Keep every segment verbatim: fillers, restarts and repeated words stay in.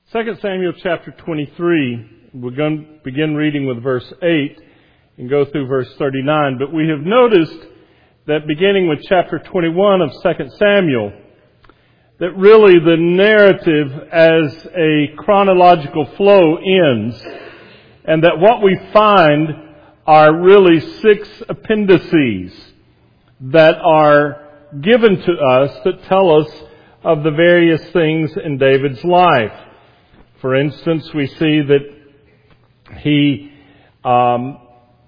Second Samuel chapter twenty-three, we're going to begin reading with verse eight and go through verse thirty-nine. But we have noticed that beginning with chapter twenty-one of Second Samuel, that really the narrative as a chronological flow ends, and that what we find are really six appendices that are given to us that tell us of the various things in David's life. For instance, we see that he um,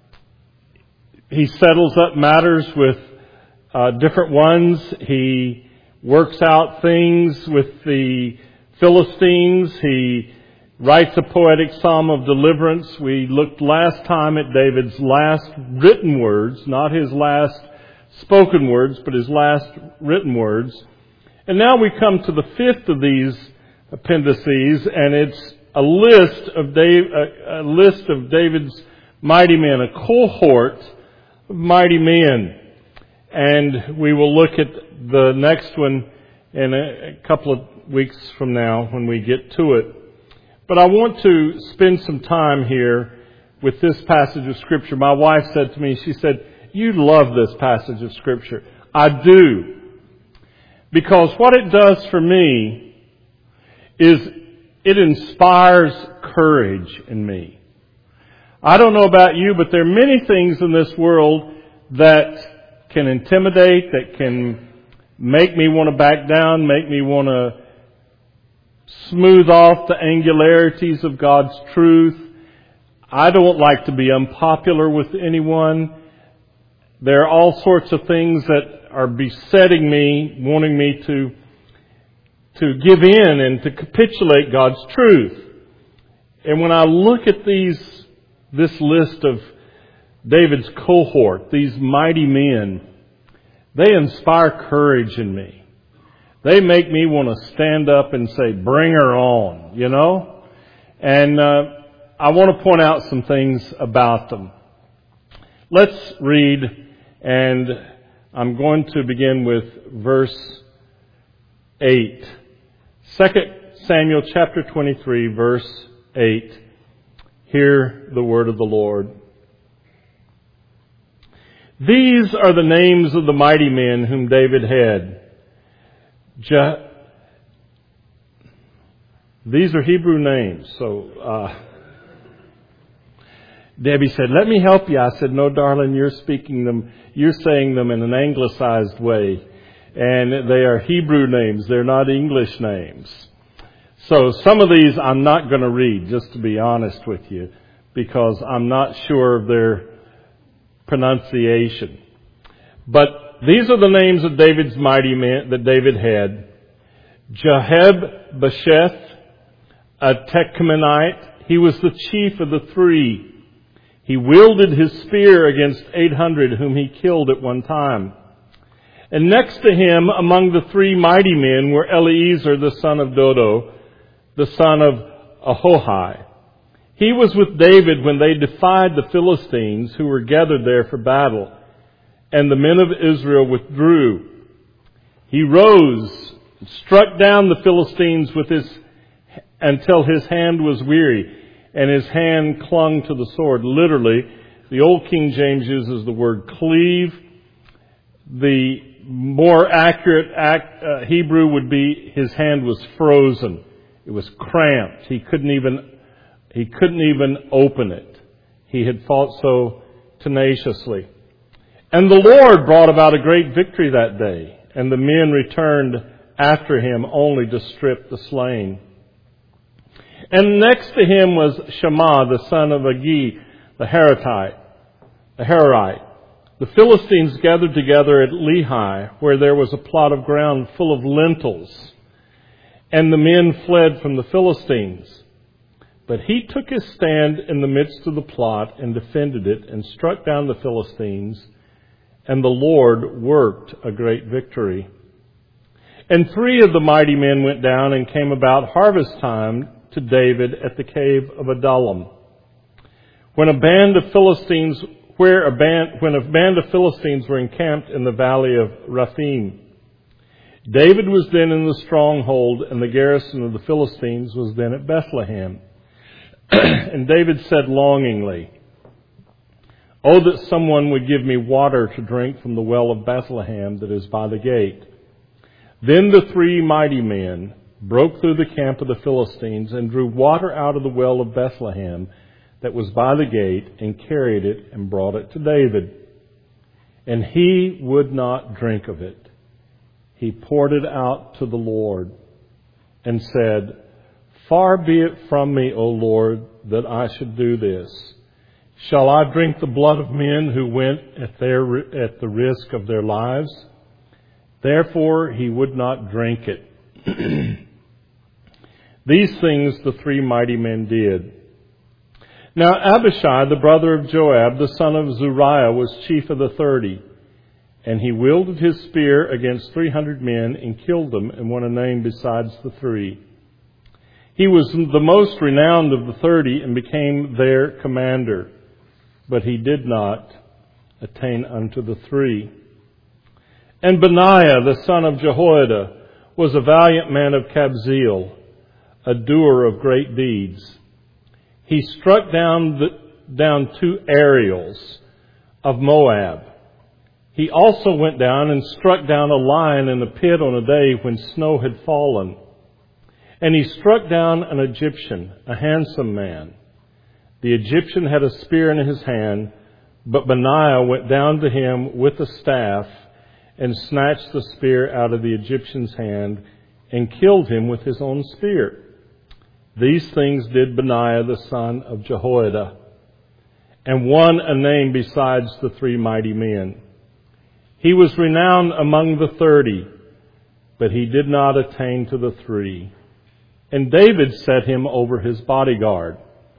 he settles up matters with uh, different ones. He works out things with the Philistines. He writes a poetic psalm of deliverance. We looked last time at David's last written words, not his last spoken words, but his last written words. And now we come to the fifth of these appendices, and it's a list of Dave, a, a list of David's mighty men, a cohort of mighty men. And we will look at the next one in a, a couple of weeks from now when we get to it. But I want to spend some time here with this passage of Scripture. My wife said to me, she said, "You love this passage of Scripture." I do. Because what it does for me is it inspires courage in me. I don't know about you, but there are many things in this world that can intimidate, that can make me want to back down, make me want to smooth off the angularities of God's truth. I don't like to be unpopular with anyone. There are all sorts of things that are besetting me, wanting me to to give in and to capitulate God's truth. And when I look at these, this list of David's cohort, these mighty men, they inspire courage in me. They make me want to stand up and say, "Bring her on," you know? And uh, I want to point out some things about them. Let's read, and I'm going to begin with verse eight. Second Samuel chapter twenty-three, verse eight. Hear the word of the Lord. These are the names of the mighty men whom David had. Je- These are Hebrew names. So uh, Debbie said, "Let me help you." I said, "No, darling, you're speaking them. You're saying them in an anglicized way. And they are Hebrew names. They're not English names. So some of these I'm not going to read, just to be honest with you, because I'm not sure of their pronunciation. But these are the names of David's mighty men that David had. Jeheb-Basheth, a Techmanite. He was the chief of the three. He wielded his spear against eight hundred whom he killed at one time. And next to him, among the three mighty men, were Eleazar, the son of Dodo, the son of Ahohi. He was with David when they defied the Philistines, who were gathered there for battle, and the men of Israel withdrew. He rose, struck down the Philistines with his until his hand was weary, and his hand clung to the sword. Literally, the old King James uses the word cleave. The more accurate act, uh, Hebrew would be his hand was frozen. It was cramped. He couldn't even he couldn't even open it. He had fought so tenaciously. And the Lord brought about a great victory that day, and the men returned after him only to strip the slain. And next to him was Shammah, the son of Agi, the Haratite, the Hararite. The Philistines gathered together at Lehi, where there was a plot of ground full of lentils, and the men fled from the Philistines. But he took his stand in the midst of the plot and defended it and struck down the Philistines, and the Lord worked a great victory. And three of the mighty men went down and came about harvest time to David at the cave of Adullam. When a band of Philistines Where a band, when a band of Philistines were encamped in the valley of Rephaim. David was then in the stronghold, and the garrison of the Philistines was then at Bethlehem. And David said longingly, "Oh, that someone would give me water to drink from the well of Bethlehem that is by the gate." Then the three mighty men broke through the camp of the Philistines and drew water out of the well of Bethlehem that was by the gate and carried it and brought it to David. And he would not drink of it. He poured it out to the Lord and said, "Far be it from me, O Lord, that I should do this. Shall I drink the blood of men who went at their at the risk of their lives?" Therefore he would not drink it. These things the three mighty men did. Now Abishai, the brother of Joab, the son of Zeruiah, was chief of the thirty. And he wielded his spear against three hundred men and killed them and won a name besides the three. He was the most renowned of the thirty and became their commander. But he did not attain unto the three. And Benaiah, the son of Jehoiada, was a valiant man of Kabzeel, a doer of great deeds. He struck down the, down two Ariels of Moab. He also went down and struck down a lion in a pit on a day when snow had fallen. And he struck down an Egyptian, a handsome man. The Egyptian had a spear in his hand, but Benaiah went down to him with a staff and snatched the spear out of the Egyptian's hand and killed him with his own spear. These things did Benaiah the son of Jehoiada, and won a name besides the three mighty men. He was renowned among the thirty, but he did not attain to the three. And David set him over his bodyguard.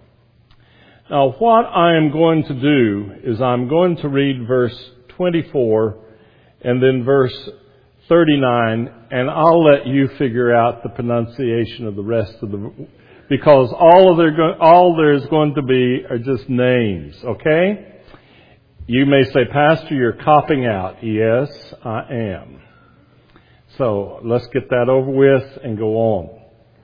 Now, what I am going to do is I'm going to read verse twenty-four and then verse thirty-nine, and I'll let you figure out the pronunciation of the rest of the, because all of there, all there's going to be are just names, okay? You may say, "Pastor, you're copping out." Yes, I am. So let's get that over with and go on.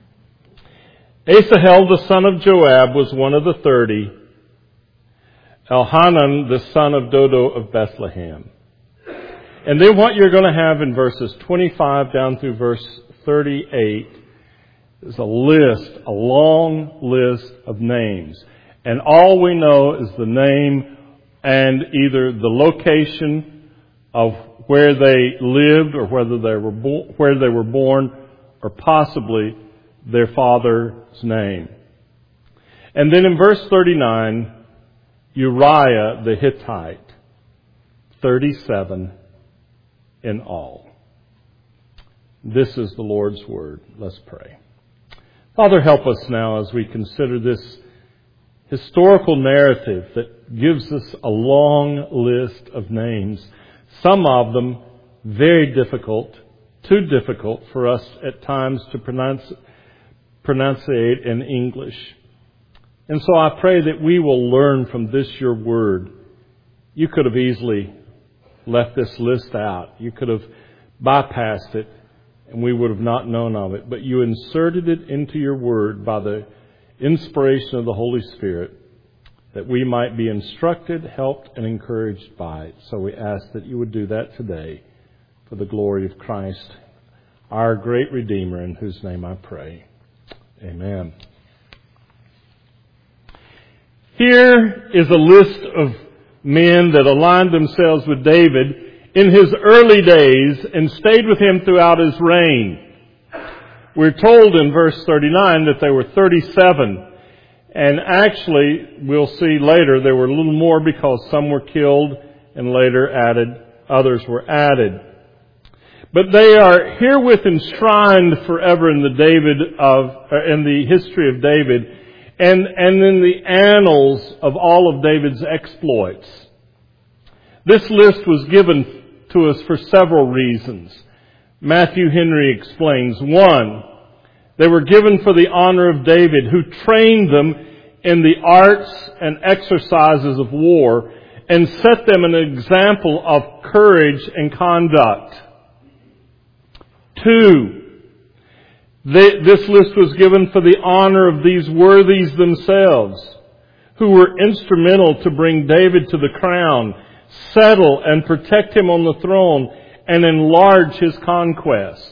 Asahel, the son of Joab, was one of the thirty. Elhanan, the son of Dodo of Bethlehem. And then what you're going to have in verses twenty-five down through verse thirty-eight is a list, a long list of names. And all we know is the name and either the location of where they lived or whether they were bo- where they were born, or possibly their father's name. And then in verse thirty-nine, Uriah the Hittite, thirty-seven in all. This is the Lord's word. Let's pray. Father, help us now as we consider this historical narrative that gives us a long list of names, some of them very difficult, too difficult for us at times to pronounce, pronunciate in English. And so I pray that we will learn from this, your word. You could have easily left this list out. You could have bypassed it and we would have not known of it. But you inserted it into your word by the inspiration of the Holy Spirit, that we might be instructed, helped, and encouraged by it. So we ask that you would do that today for the glory of Christ, our great Redeemer, in whose name I pray. Amen. Here is a list of men that aligned themselves with David in his early days and stayed with him throughout his reign. We're told in verse thirty-nine that there were thirty-seven. And actually, we'll see later, there were a little more because some were killed and later added, others were added. But they are herewith enshrined forever in the David of, in the history of David, and, and in the annals of all of David's exploits. This list was given to us for several reasons. Matthew Henry explains. One, they were given for the honor of David, who trained them in the arts and exercises of war and set them an example of courage and conduct. Two, they, this list was given for the honor of these worthies themselves, who were instrumental to bring David to the crown, settle and protect him on the throne, and enlarge his conquest.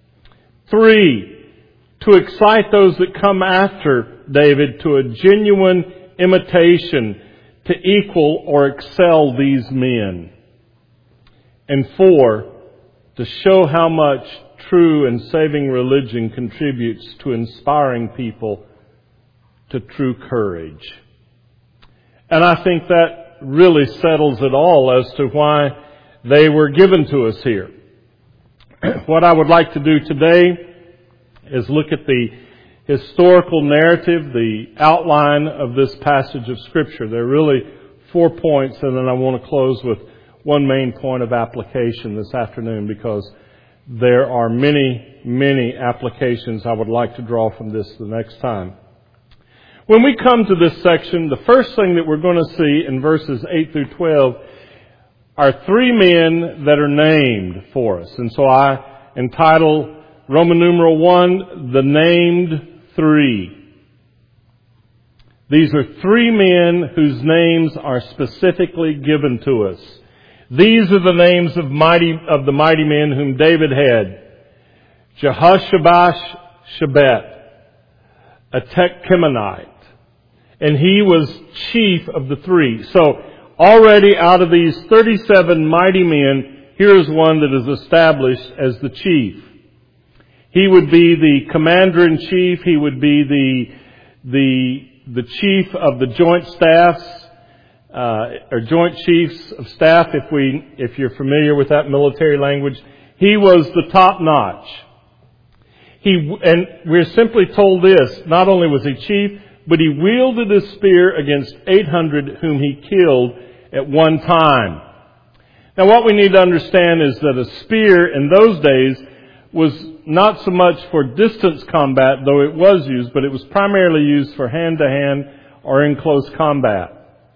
Three, to excite those that come after David to a genuine imitation to equal or excel these men. And four, to show how much true and saving religion contributes to inspiring people to true courage. And I think that really settles it all as to why they were given to us here. What I would like to do today is look at the historical narrative, the outline of this passage of Scripture. There are really four points, and then I want to close with one main point of application this afternoon, because there are many, many applications I would like to draw from this the next time. When we come to this section, the first thing that we're going to see in verses eight through twelve are three men that are named for us. And so I entitle Roman numeral one, the named three. These are three men whose names are specifically given to us. These are the names of mighty of the mighty men whom David had: Jehoshabash Shebet, a Techkemonite, and he was chief of the three. So already out of these thirty-seven mighty men, here is one that is established as the chief. He would be the commander-in-chief. He would be the the the chief of the joint staffs, uh, or joint chiefs of staff. If we, if you're familiar with that military language, he was the top notch. He and we're simply told this: not only was he chief, but he wielded his spear against eight hundred whom he killed at one time. Now, what we need to understand is that a spear in those days was not so much for distance combat, though it was used, but it was primarily used for hand-to-hand or in close combat.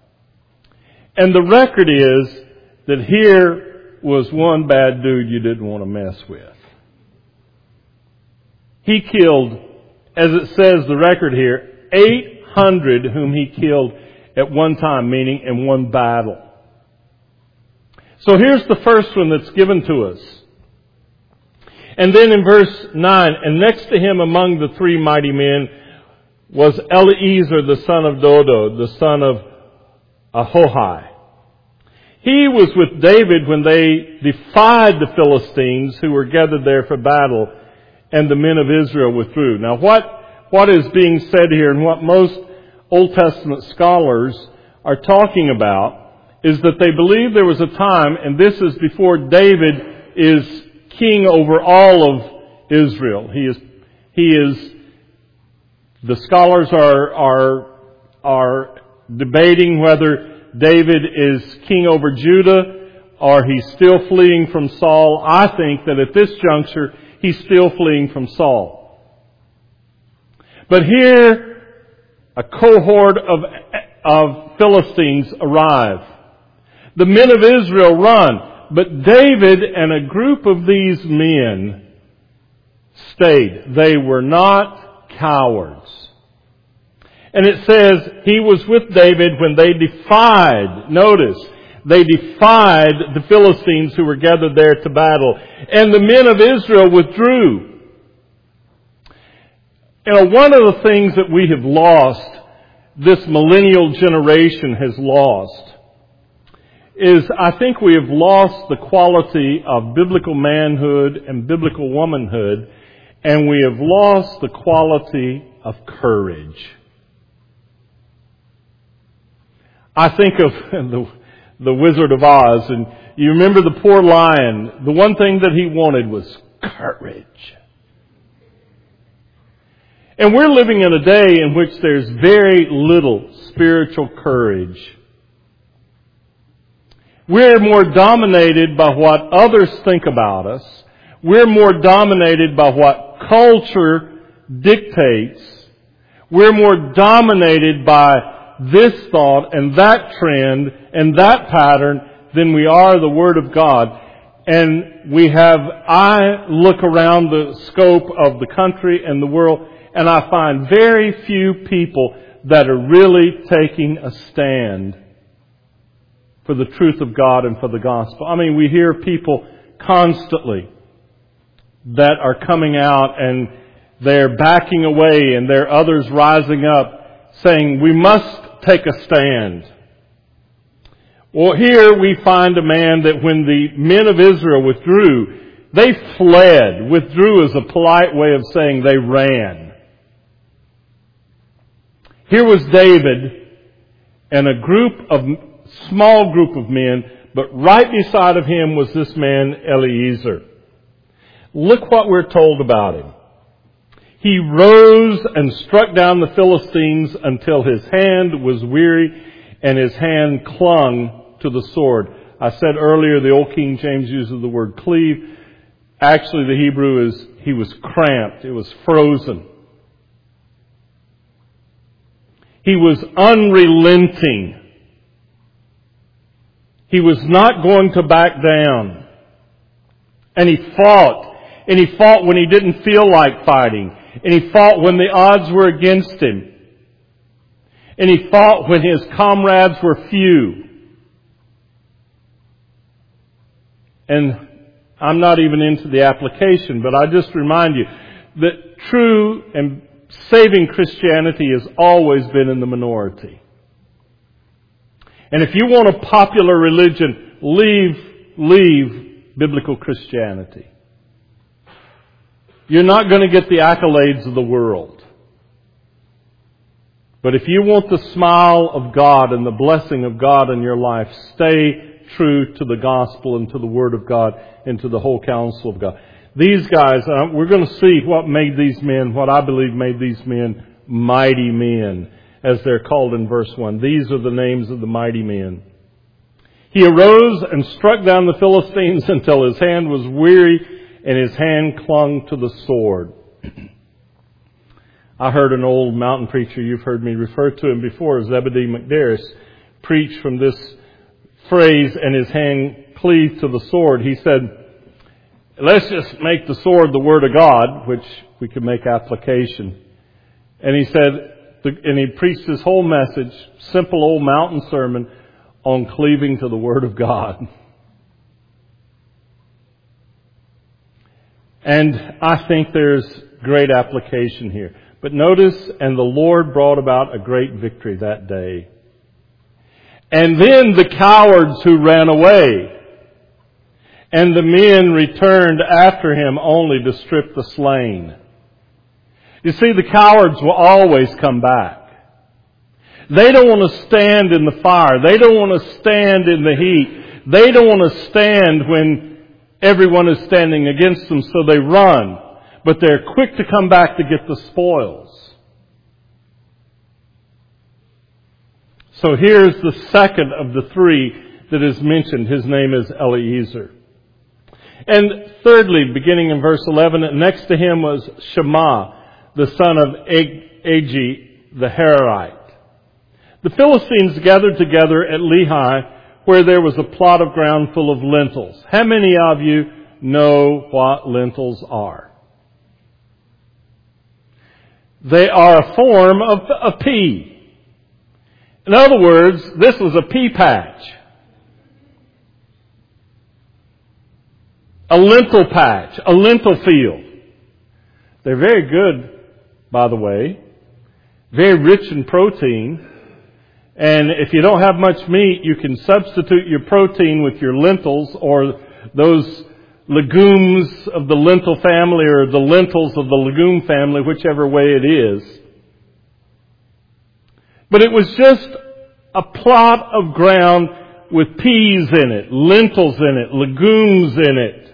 And the record is that here was one bad dude you didn't want to mess with. He killed, as it says the record here, eight hundred whom he killed at one time, meaning in one battle. So here's the first one that's given to us. And then in verse nine, and next to him among the three mighty men was Eleazar the son of Dodo, the son of Ahohi. He was with David when they defied the Philistines who were gathered there for battle, and the men of Israel withdrew. Now what, what is being said here, and what most Old Testament scholars are talking about, is that they believe there was a time, and this is before David is king over all of Israel. He is, he is, the scholars are, are, are debating whether David is king over Judah or he's still fleeing from Saul. I think that at this juncture, he's still fleeing from Saul. But here, a cohort of, of Philistines arrive. The men of Israel run. But David and a group of these men stayed. They were not cowards. And it says he was with David when they defied, notice, they defied the Philistines who were gathered there to battle. And the men of Israel withdrew. You know, one of the things that we have lost, this millennial generation has lost, is I think we have lost the quality of biblical manhood and biblical womanhood, and we have lost the quality of courage. I think of the, the Wizard of Oz, and you remember the poor lion. The one thing that he wanted was courage. And we're living in a day in which there's very little spiritual courage. We're more dominated by what others think about us. We're more dominated by what culture dictates. We're more dominated by this thought and that trend and that pattern than we are the Word of God. And we have, I look around the scope of the country and the world, and I find very few people that are really taking a stand for the truth of God and for the gospel. I mean, we hear people constantly that are coming out and they're backing away, and there are others rising up saying, we must take a stand. Well, here we find a man that when the men of Israel withdrew, they fled. Withdrew is a polite way of saying they ran. Here was David and a group of, small group of men, but right beside of him was this man, Eliezer. Look what we're told about him. He rose and struck down the Philistines until his hand was weary and his hand clung to the sword. I said earlier the old King James uses the word cleave. Actually, the Hebrew is, he was cramped. It was frozen. He was unrelenting. He was not going to back down. And he fought. And he fought when he didn't feel like fighting. And he fought when the odds were against him. And he fought when his comrades were few. And I'm not even into the application, but I just remind you that true and saving Christianity has always been in the minority. And if you want a popular religion, leave, leave biblical Christianity. You're not going to get the accolades of the world. But if you want the smile of God and the blessing of God in your life, stay true to the gospel and to the Word of God and to the whole counsel of God. These guys, uh, we're going to see what made these men, what I believe made these men mighty men, as they're called in verse one. These are the names of the mighty men. He arose and struck down the Philistines until his hand was weary and his hand clung to the sword. I heard an old mountain preacher, you've heard me refer to him before, Zebedee McDarris, preach from this phrase, and his hand cleaved to the sword. He said, let's just make the sword the Word of God, which we could make application. And he said, and he preached his whole message, simple old mountain sermon, on cleaving to the Word of God. And I think there's great application here. But notice, and the Lord brought about a great victory that day. And then the cowards who ran away, and the men returned after him only to strip the slain. You see, the cowards will always come back. They don't want to stand in the fire. They don't want to stand in the heat. They don't want to stand when everyone is standing against them, so they run. But they're quick to come back to get the spoils. So here's the second of the three that is mentioned. His name is Eliezer. And thirdly, beginning in verse eleven, next to him was Shammah, the son of Agi, the Hararite. The Philistines gathered together at Lehi, where there was a plot of ground full of lentils. How many of you know what lentils are? They are a form of a pea. In other words, this was a pea patch. A lentil patch, a lentil field. They're very good, by the way. Very rich in protein. And if you don't have much meat, you can substitute your protein with your lentils or those legumes of the lentil family or the lentils of the legume family, whichever way it is. But it was just a plot of ground with peas in it, lentils in it, legumes in it.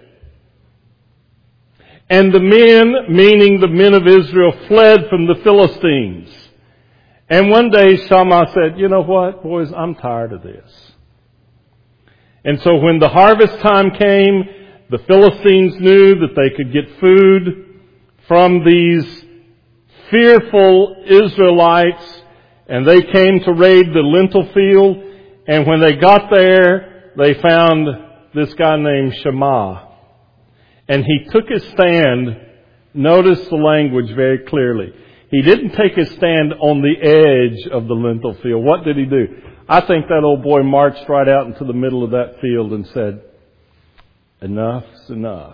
And the men, meaning the men of Israel, fled from the Philistines. And one day Shammah said, you know what, boys, I'm tired of this. And so when the harvest time came, the Philistines knew that they could get food from these fearful Israelites, and they came to raid the lentil field. And when they got there, they found this guy named Shammah. And he took his stand. Notice the language very clearly. He didn't take his stand on the edge of the lentil field. What did he do? I think that old boy marched right out into the middle of that field and said, enough's enough.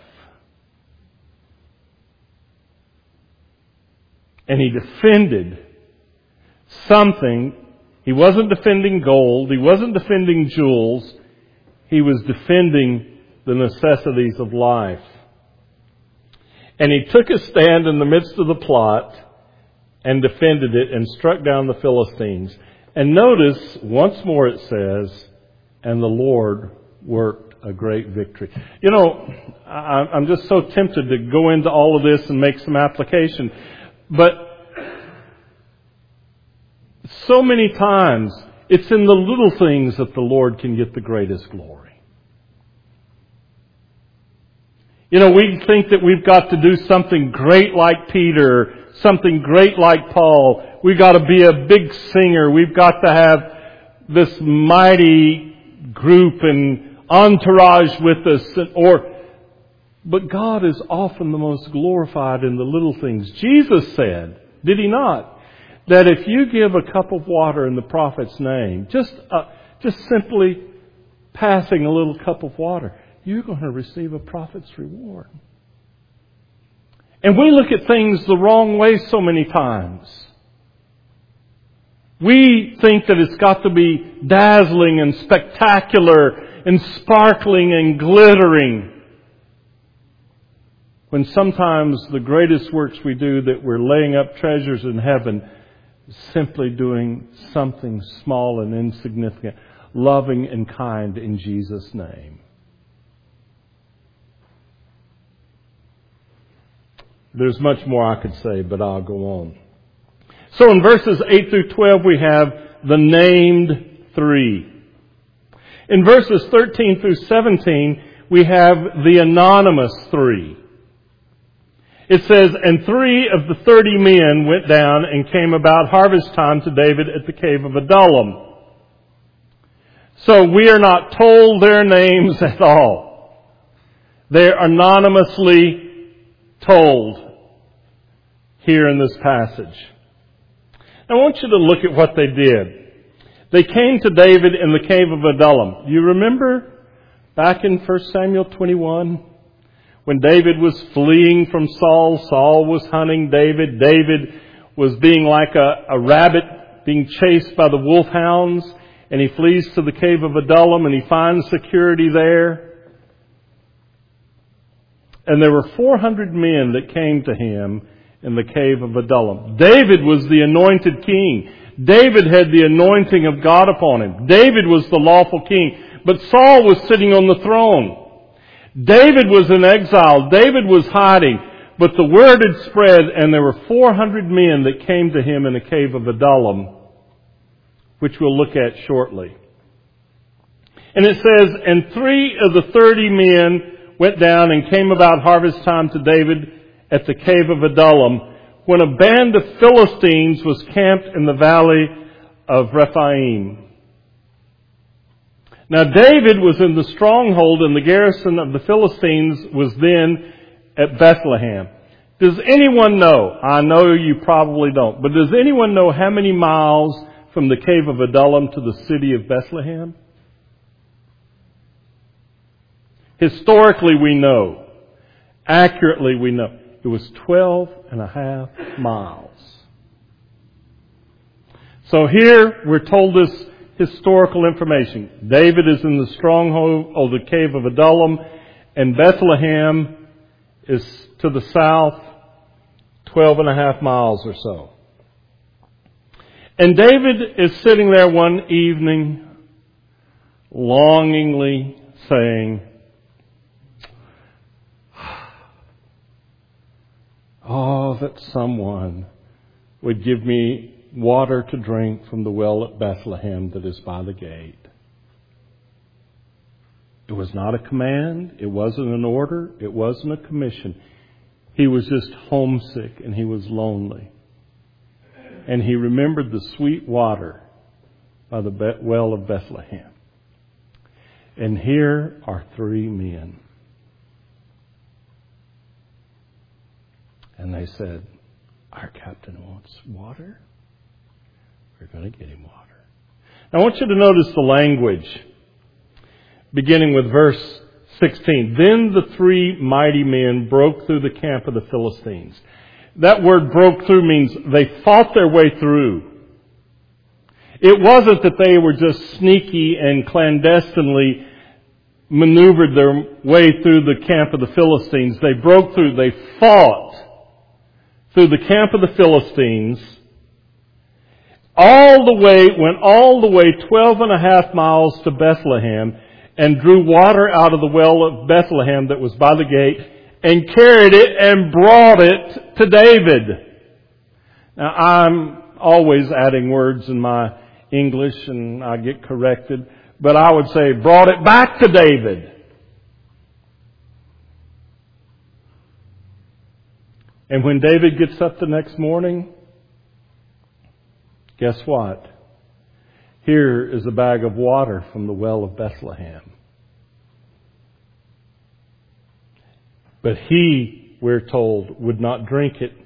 And he defended something. He wasn't defending gold. He wasn't defending jewels. He was defending the necessities of life. And he took a stand in the midst of the plot and defended it and struck down the Philistines. And notice, once more it says, and the Lord worked a great victory. You know, I'm just so tempted to go into all of this and make some application. But so many times, it's in the little things that the Lord can get the greatest glory. You know, we think that we've got to do something great like Peter, something great like Paul. We've got to be a big singer. We've got to have this mighty group and entourage with us. Or, but God is often the most glorified in the little things. Jesus said, did He not, that if you give a cup of water in the prophet's name, just uh, just simply passing a little cup of water, you're going to receive a prophet's reward. And we look at things the wrong way so many times. We think that it's got to be dazzling and spectacular and sparkling and glittering. When sometimes the greatest works we do, that we're laying up treasures in heaven, is simply doing something small and insignificant, loving and kind in Jesus' name. There's much more I could say, but I'll go on. So in verses eight through twelve, we have the named three. In verses thirteen through seventeen, we have the anonymous three. It says, and three of the thirty men went down and came about harvest time to David at the cave of Adullam. So we are not told their names at all. They're anonymously told here in this passage. I want you to look at what they did. They came to David in the cave of Adullam. You remember back in First Samuel twenty-one, when David was fleeing from Saul, Saul was hunting David. David was being like a, a rabbit being chased by the wolfhounds, and he flees to the cave of Adullam and he finds security there. And there were four hundred men that came to him in the cave of Adullam. David was the anointed king. David had the anointing of God upon him. David was the lawful king. But Saul was sitting on the throne. David was in exile. David was hiding. But the word had spread, and there were four hundred men that came to him in the cave of Adullam, which we'll look at shortly. And it says, and three of the thirty men went down and came about harvest time to David at the cave of Adullam, when a band of Philistines was camped in the valley of Rephaim. Now David was in the stronghold, and the garrison of the Philistines was then at Bethlehem. Does anyone know? I know you probably don't, but does anyone know how many miles from the cave of Adullam to the city of Bethlehem? Historically we know. Accurately we know. It was twelve and a half miles. So here we're told this historical information. David is in the stronghold of the cave of Adullam, and Bethlehem is to the south, twelve and a half miles or so. And David is sitting there one evening, longingly saying, oh, that someone would give me water to drink from the well at Bethlehem that is by the gate. It was not a command. It wasn't an order. It wasn't a commission. He was just homesick and he was lonely. And he remembered the sweet water by the well of Bethlehem. And here are three men. And they said, our captain wants water. We're going to get him water. Now I want you to notice the language, beginning with verse sixteen. Then the three mighty men broke through the camp of the Philistines. That word broke through means they fought their way through. It wasn't that they were just sneaky and clandestinely maneuvered their way through the camp of the Philistines. They broke through, they fought through the camp of the Philistines, all the way, went all the way twelve and a half miles to Bethlehem, and drew water out of the well of Bethlehem that was by the gate, and carried it and brought it to David. Now, I'm always adding words in my English, and I get corrected, but I would say brought it back to David. And when David gets up the next morning, guess what? Here is a bag of water from the well of Bethlehem. But he, we're told, would not drink it.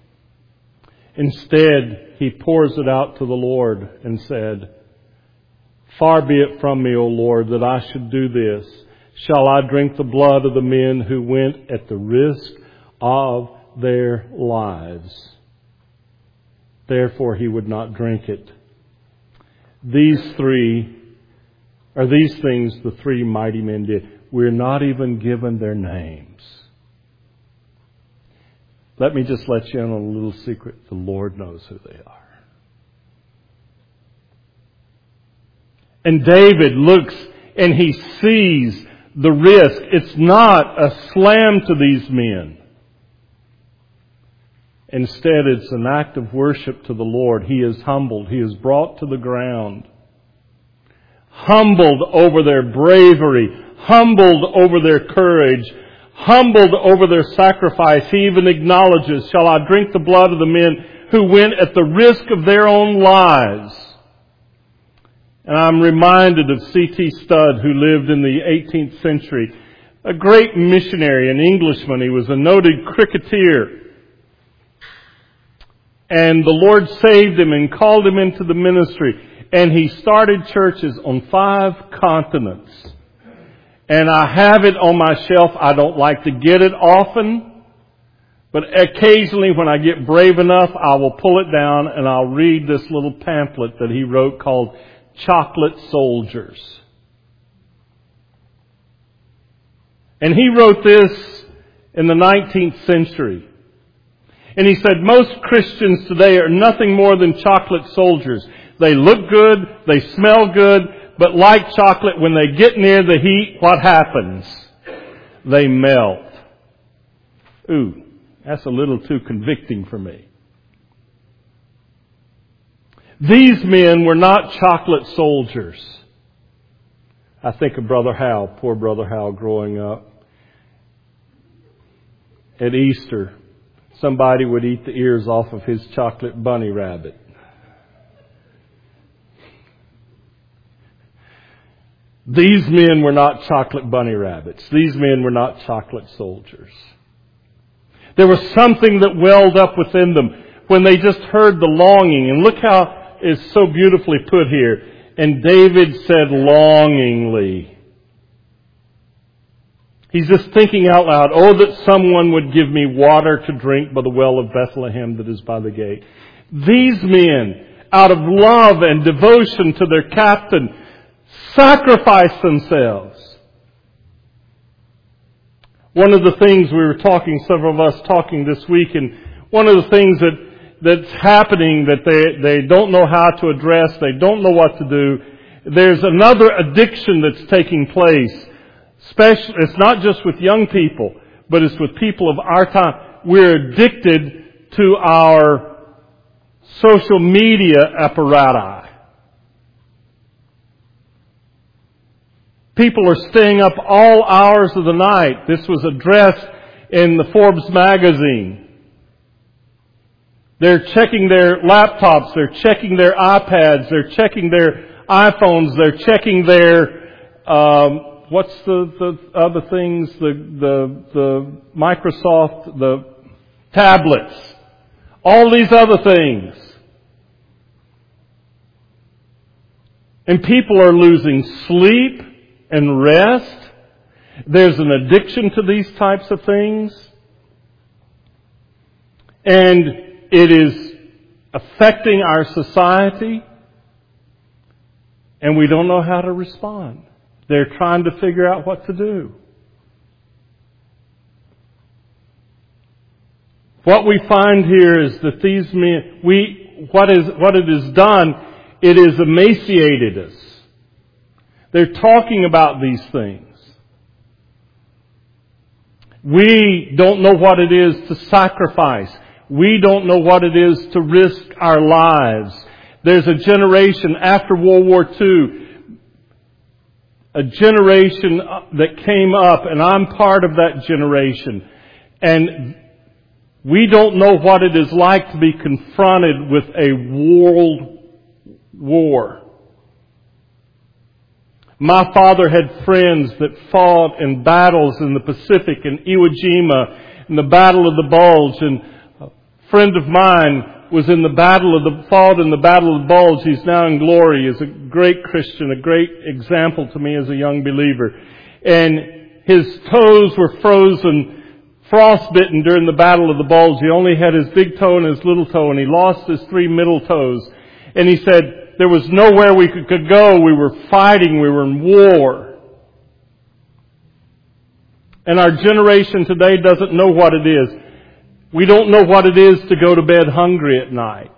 Instead, he pours it out to the Lord and said, far be it from me, O Lord, that I should do this. Shall I drink the blood of the men who went at the risk of their lives? Therefore, he would not drink it. These three, or these things the three mighty men did. We're not even given their names. Let me just let you in on a little secret. The Lord knows who they are. And David looks and he sees the risk. It's not a slam to these men. Instead, it's an act of worship to the Lord. He is humbled. He is brought to the ground. Humbled over their bravery. Humbled over their courage. Humbled over their sacrifice. He even acknowledges, shall I drink the blood of the men who went at the risk of their own lives? And I'm reminded of C T Studd, who lived in the eighteenth century. A great missionary, an Englishman. He was a noted cricketer. And the Lord saved him and called him into the ministry. And he started churches on five continents. And I have it on my shelf. I don't like to get it often. But occasionally when I get brave enough, I will pull it down and I'll read this little pamphlet that he wrote called Chocolate Soldiers. And he wrote this in the nineteenth century. And he said, most Christians today are nothing more than chocolate soldiers. They look good, they smell good, but like chocolate, when they get near the heat, what happens? They melt. Ooh, that's a little too convicting for me. These men were not chocolate soldiers. I think of Brother Hal, poor Brother Hal growing up. At Easter, somebody would eat the ears off of his chocolate bunny rabbit. These men were not chocolate bunny rabbits. These men were not chocolate soldiers. There was something that welled up within them when they just heard the longing. And look how it's so beautifully put here. And David said longingly. He's just thinking out loud, oh, that someone would give me water to drink by the well of Bethlehem that is by the gate. These men, out of love and devotion to their captain, sacrificed themselves. One of the things we were talking, several of us talking this week, and one of the things that that's happening that they, they don't know how to address, they don't know what to do, there's another addiction that's taking place. Especially, it's not just with young people, but it's with people of our time. We're addicted to our social media apparatus. People are staying up all hours of the night. This was addressed in the Forbes magazine. They're checking their laptops, they're checking their iPads, they're checking their iPhones, they're checking their Um, what's the, the other things? The, the, the Microsoft, the tablets. All these other things. And people are losing sleep and rest. There's an addiction to these types of things. And it is affecting our society. And we don't know how to respond. They're trying to figure out what to do. What we find here is that these men, we, what is, what it has done, it has emaciated us. They're talking about these things. We don't know what it is to sacrifice. We don't know what it is to risk our lives. There's a generation after World War Two, a generation that came up, and I'm part of that generation. And we don't know what it is like to be confronted with a world war. My father had friends that fought in battles in the Pacific, in Iwo Jima, in the Battle of the Bulge, and a friend of mine was in the battle of the, fought in the Battle of the Bulge. He's now in glory. He's a great Christian, a great example to me as a young believer. And his toes were frozen, frostbitten during the Battle of the Bulge. He only had his big toe and his little toe, and he lost his three middle toes. And he said, there was nowhere we could, could go. We were fighting. We were in war. And our generation today doesn't know what it is. We don't know what it is to go to bed hungry at night.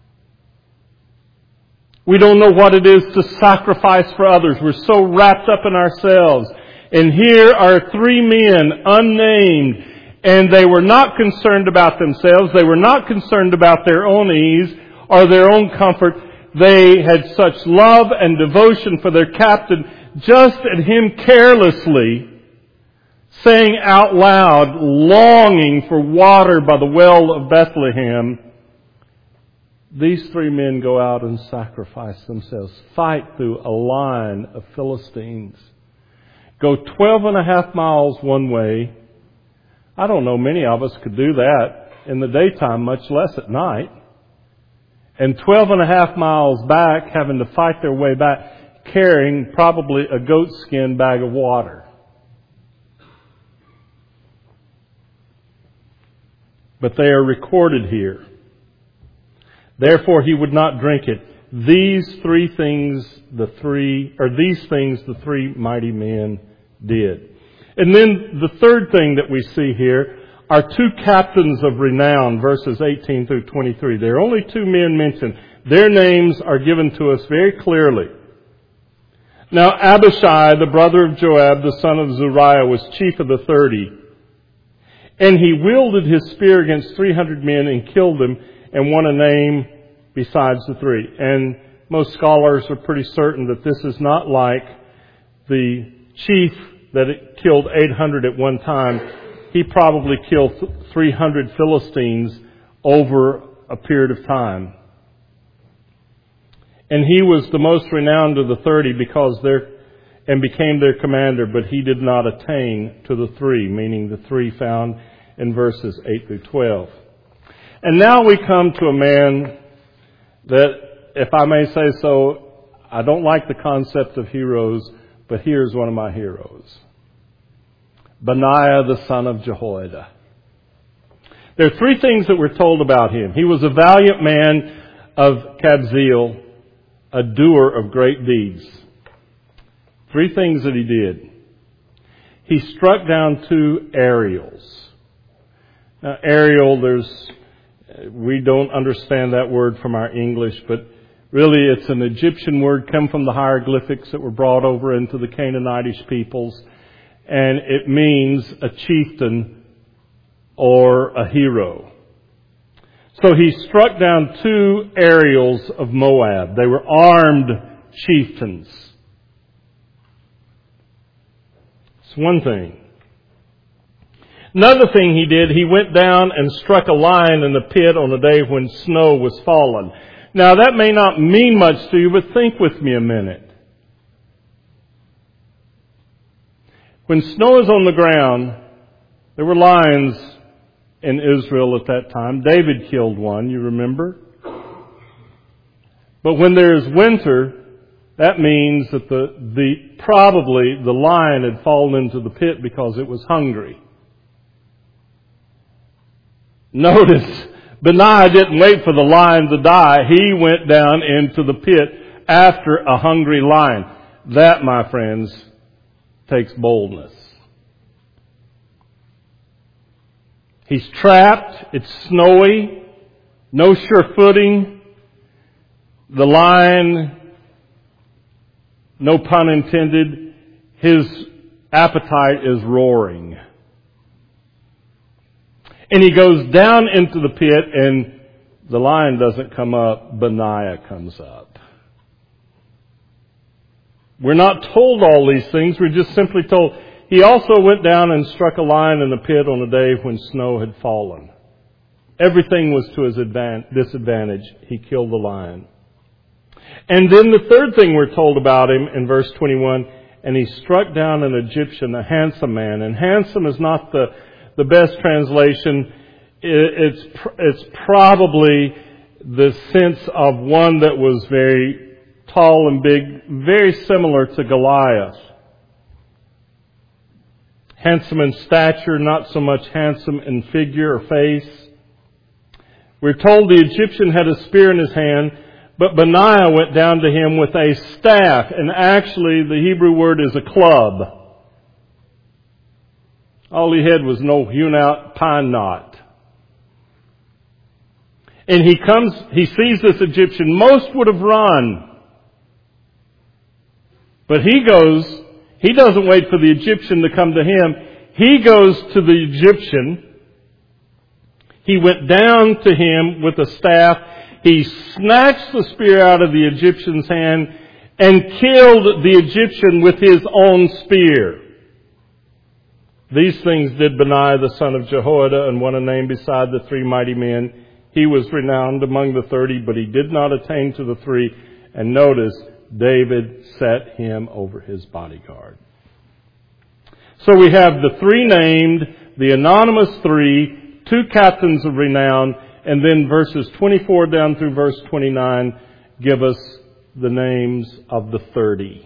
We don't know what it is to sacrifice for others. We're so wrapped up in ourselves. And here are three men, unnamed, and they were not concerned about themselves. They were not concerned about their own ease or their own comfort. They had such love and devotion for their captain, just at him carelessly saying out loud, longing for water by the well of Bethlehem. These three men go out and sacrifice themselves, fight through a line of Philistines, go twelve and a half miles one way. I don't know many of us could do that in the daytime, much less at night. And twelve and a half miles back, having to fight their way back, carrying probably a goatskin bag of water. But they are recorded here. Therefore he would not drink it. These three things, the three, or these things the three mighty men did. And then the third thing that we see here are two captains of renown, verses eighteen through twenty-three. There are only two men mentioned. Their names are given to us very clearly. Now Abishai, the brother of Joab, the son of Zeruiah, was chief of the thirty. And he wielded his spear against three hundred men and killed them, and won a name besides the three. And most scholars are pretty certain that this is not like the chief that it killed eight hundred at one time. He probably killed three hundred Philistines over a period of time. And he was the most renowned of the thirty because their, and became their commander, but he did not attain to the three, meaning the three found in verses eight through twelve. And now we come to a man that, if I may say so, I don't like the concept of heroes, but here's one of my heroes. Benaiah, the son of Jehoiada. There are three things that we're told about him. He was a valiant man of Kabzeel, a doer of great deeds. Three things that he did. He struck down two Ariels. Now, Ariel, there's, we don't understand that word from our English, but really it's an Egyptian word, come from the hieroglyphics that were brought over into the Canaanitish peoples. And it means a chieftain or a hero. So he struck down two Ariels of Moab. They were armed chieftains. It's one thing. Another thing he did, he went down and struck a lion in the pit on a day when snow was fallen. Now that may not mean much to you, but think with me a minute. When snow is on the ground, there were lions in Israel at that time. David killed one, you remember? But when there is winter, that means that the, the probably the lion had fallen into the pit because it was hungry. Notice, Benaiah didn't wait for the lion to die. He went down into the pit after a hungry lion. That, my friends, takes boldness. He's trapped. It's snowy. No sure footing. The lion, no pun intended, his appetite is roaring. And he goes down into the pit, and the lion doesn't come up. Benaiah comes up. We're not told all these things. We're just simply told he also went down and struck a lion in the pit on a day when snow had fallen. Everything was to his disadvantage. He killed the lion. And then the third thing we're told about him in verse twenty-one, and he struck down an Egyptian, a handsome man. And handsome is not the, the best translation. It's, it's probably the sense of one that was very tall and big, very similar to Goliath. Handsome in stature, not so much handsome in figure or face. We're told the Egyptian had a spear in his hand, but Benaiah went down to him with a staff, and actually the Hebrew word is a club. All he had was an old hewn out pine knot. And he comes, he sees this Egyptian. Most would have run. But he goes, he doesn't wait for the Egyptian to come to him. He goes to the Egyptian. He went down to him with a staff. He snatched the spear out of the Egyptian's hand and killed the Egyptian with his own spear. These things did Benaiah the son of Jehoiada, and won a name beside the three mighty men. He was renowned among the thirty, but he did not attain to the three. And notice, David set him over his bodyguard. So we have the three named, the anonymous three, two captains of renown, and then verses twenty-four down through verse twenty-nine give us the names of the thirty.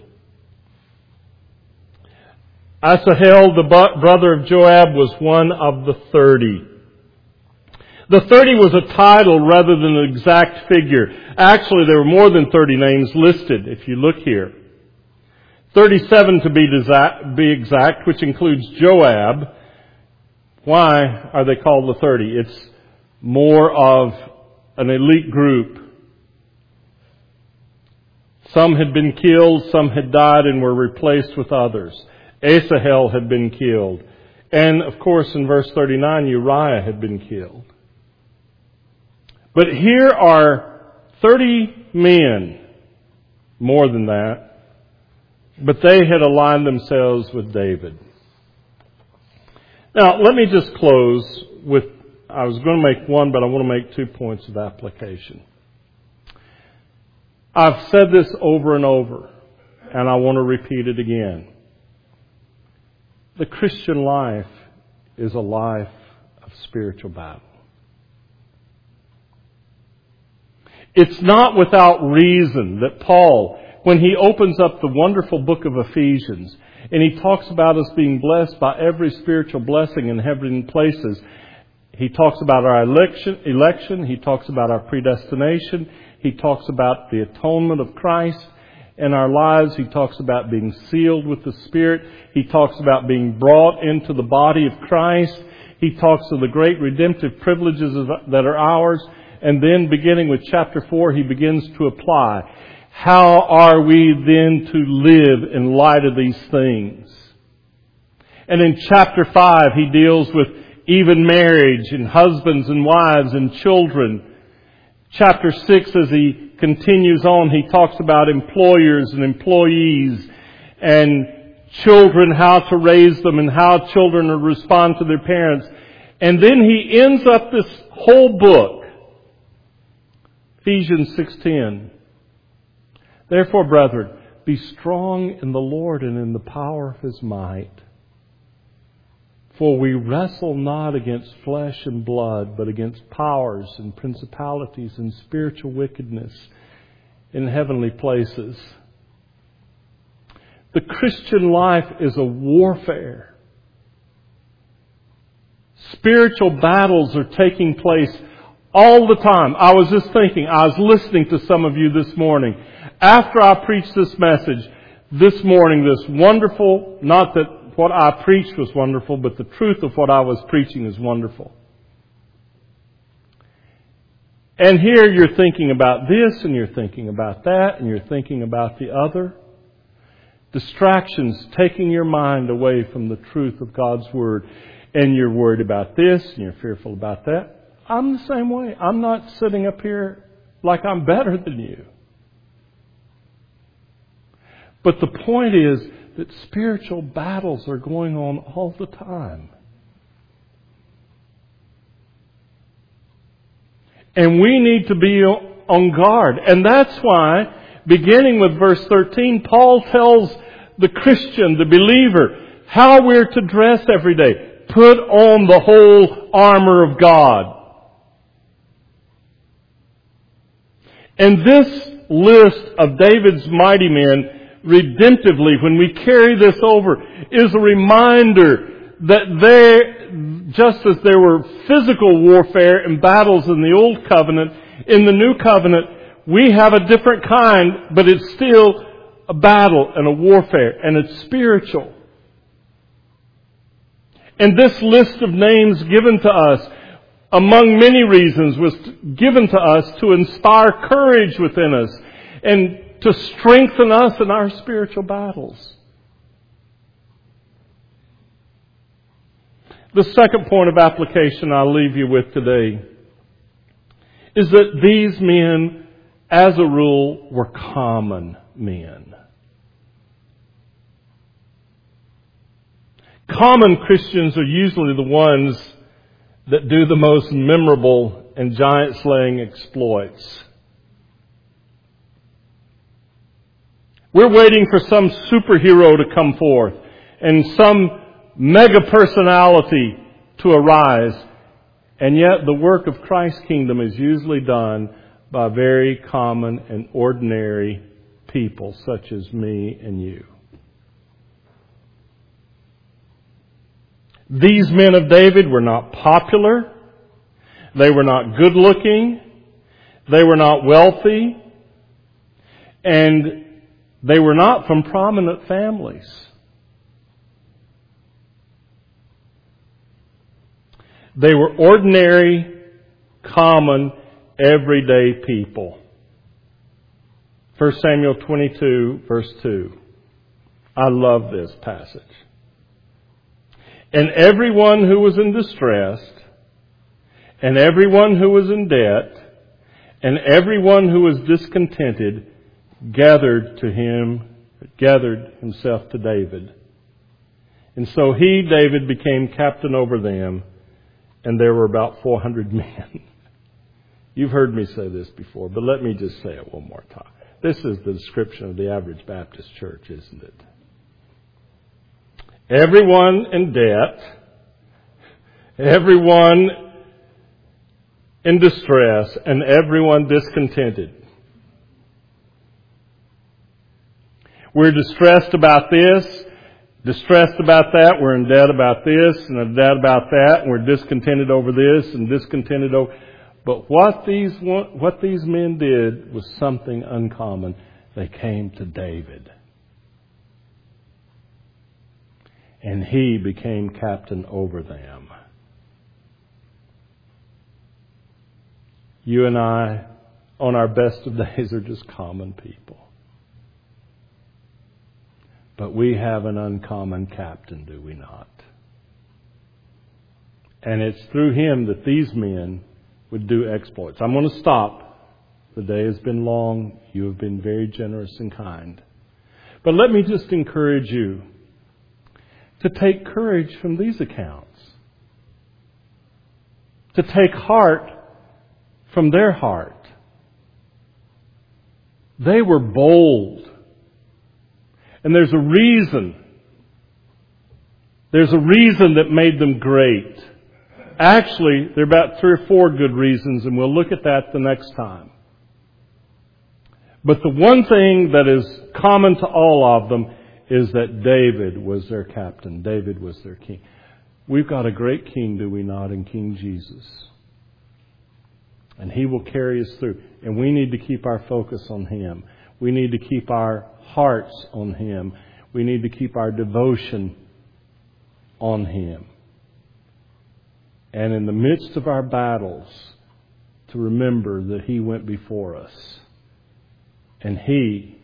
Asahel, the brother of Joab, was one of the thirty. The thirty was a title rather than an exact figure. Actually, there were more than thirty names listed, if you look here. thirty-seven to be exact, which includes Joab. Why are they called the thirty? It's more of an elite group. Some had been killed, some had died and were replaced with others. Asahel had been killed. And, of course, in verse thirty-nine, Uriah had been killed. But here are thirty men, more than that, but they had aligned themselves with David. Now, let me just close with, I was going to make one, but I want to make two points of application. I've said this over and over, and I want to repeat it again. The Christian life is a life of spiritual battle. It's not without reason that Paul, when he opens up the wonderful book of Ephesians, and he talks about us being blessed by every spiritual blessing in heavenly places, he talks about our election, election, he talks about our predestination, he talks about the atonement of Christ in our lives, he talks about being sealed with the Spirit, he talks about being brought into the body of Christ, he talks of the great redemptive privileges that are ours. And then beginning with chapter four, he begins to apply. How are we then to live in light of these things? And in chapter five, he deals with even marriage and husbands and wives and children. Chapter six, as he continues on, he talks about employers and employees and children, how to raise them and how children respond to their parents. And then he ends up this whole book, Ephesians six ten. Therefore, brethren, be strong in the Lord and in the power of His might. For we wrestle not against flesh and blood, but against powers and principalities and spiritual wickedness in heavenly places. The Christian life is a warfare. Spiritual battles are taking place all the time. I was just thinking, I was listening to some of you this morning. After I preached this message, this morning, this wonderful, not that what I preached was wonderful, but the truth of what I was preaching is wonderful. And here you're thinking about this, and you're thinking about that, and you're thinking about the other. Distractions taking your mind away from the truth of God's Word. And you're worried about this, and you're fearful about that. I'm the same way. I'm not sitting up here like I'm better than you. But the point is that spiritual battles are going on all the time. And we need to be on guard. And that's why, beginning with verse thirteen, Paul tells the Christian, the believer, how we're to dress every day. Put on the whole armor of God. And this list of David's mighty men, redemptively, when we carry this over, is a reminder that they, just as there were physical warfare and battles in the Old Covenant, in the New Covenant, we have a different kind, but it's still a battle and a warfare, and it's spiritual. And this list of names given to us, among many reasons, was given to us to inspire courage within us and to strengthen us in our spiritual battles. The second point of application I'll leave you with today is that these men, as a rule, were common men. Common Christians are usually the ones that do the most memorable and giant-slaying exploits. We're waiting for some superhero to come forth and some mega personality to arise. And yet the work of Christ's kingdom is usually done by very common and ordinary people such as me and you. These men of David were not popular. They were not good looking. They were not wealthy. And they were not from prominent families. They were ordinary, common, everyday people. First Samuel twenty-two, verse two. I love this passage. And everyone who was in distress, and everyone who was in debt, and everyone who was discontented, gathered to him, gathered himself to David. And so he, David, became captain over them, and there were about four hundred men. You've heard me say this before, but let me just say it one more time. This is the description of the average Baptist church, isn't it? Everyone in debt, everyone in distress, and everyone discontented. We're distressed about this, distressed about that, we're in debt about this, and in debt about that, and we're discontented over this, and discontented over... But what these, what these men did was something uncommon. They came to David. And he became captain over them. You and I, on our best of days, are just common people. But we have an uncommon captain, do we not? And it's through him that these men would do exploits. I'm going to stop. The day has been long. You have been very generous and kind. But let me just encourage you to take courage from these accounts. To take heart from their heart. They were bold. And there's a reason There's a reason that made them great. Actually, there are about three or four good reasons, and we'll look at that the next time. But the one thing that is common to all of them is that David was their captain. David was their king. We've got a great king, do we not, in King Jesus? And He will carry us through. And we need to keep our focus on Him. We need to keep our hearts on Him. We need to keep our devotion on Him. And in the midst of our battles, to remember that He went before us. And He,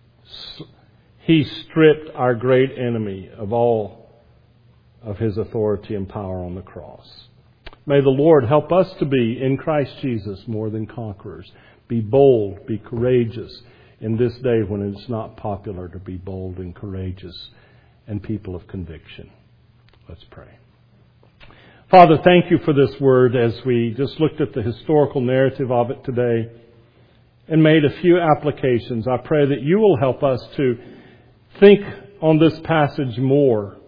He stripped our great enemy of all of His authority and power on the cross. May the Lord help us to be, in Christ Jesus, more than conquerors. Be bold, be courageous in this day when it's not popular to be bold and courageous and people of conviction. Let's pray. Father, thank You for this word as we just looked at the historical narrative of it today and made a few applications. I pray that You will help us to think on this passage more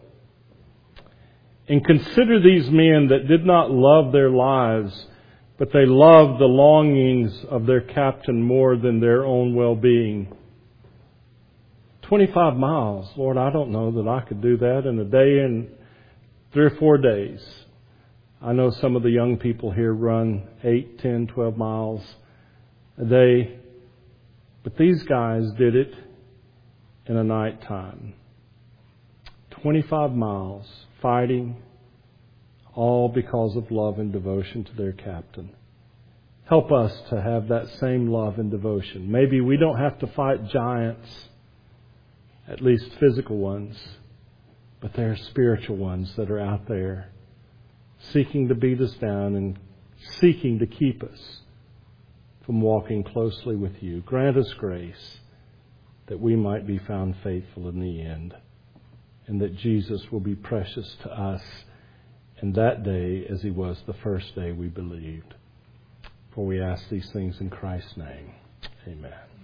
and consider these men that did not love their lives, but they loved the longings of their captain more than their own well-being. twenty-five miles. Lord, I don't know that I could do that in a day and three or four days. I know some of the young people here run eight, ten, twelve miles a day. But these guys did it in a night time. twenty-five miles fighting, all because of love and devotion to their captain. Help us to have that same love and devotion. Maybe we don't have to fight giants, at least physical ones, but there are spiritual ones that are out there seeking to beat us down and seeking to keep us from walking closely with You. Grant us grace that we might be found faithful in the end, and that Jesus will be precious to us in that day as He was the first day we believed. For we ask these things in Christ's name. Amen.